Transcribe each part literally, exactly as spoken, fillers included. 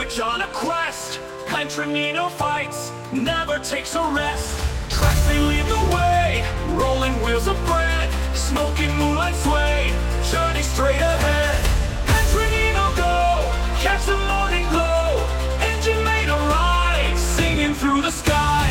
Sandwich on a quest. Pantranino fights, never takes a rest. Tracks they lead the way, rolling wheels of bread. Smoking moonlight sway, journey straight ahead. Pantranino go, catch the morning glow. Engine made a ride, singing through the sky.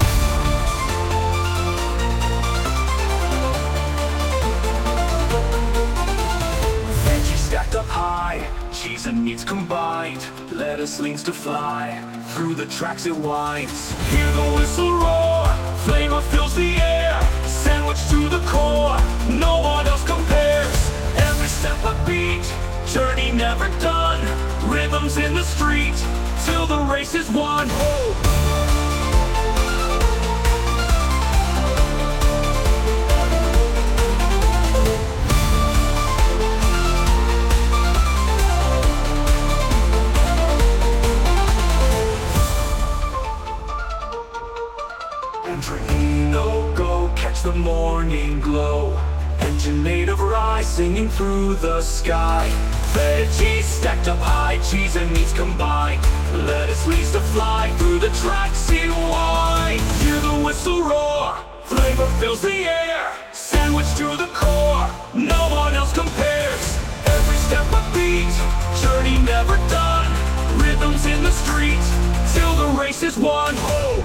Veggies stacked up high, cheese and meats combined. Lettuce leans to fly, through the tracks it winds. Hear the whistle roar, flavor fills the air. Sandwich to the core, no one else compares. Every step a beat, journey never done. Rhythms in the street, till the race is won. Pantranino go, catch the morning glow. Engine made of rye, singing through the sky. Veggies stacked up high, cheese and meats combined. Lettuce leads to fly, through the tracks it winds. Hear the whistle roar, flavor fills the air. Sandwich to the core, no one else compares. Every step a beat, journey never done. Rhythms in the street, till the race is won. Oh.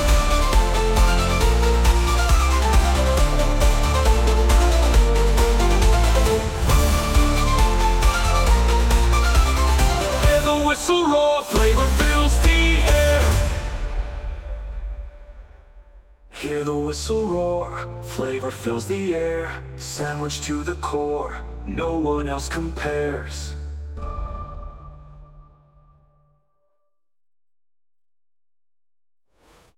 Whistle roar, flavor fills the air. Hear the whistle roar, flavor fills the air. Sandwich to the core, no one else compares.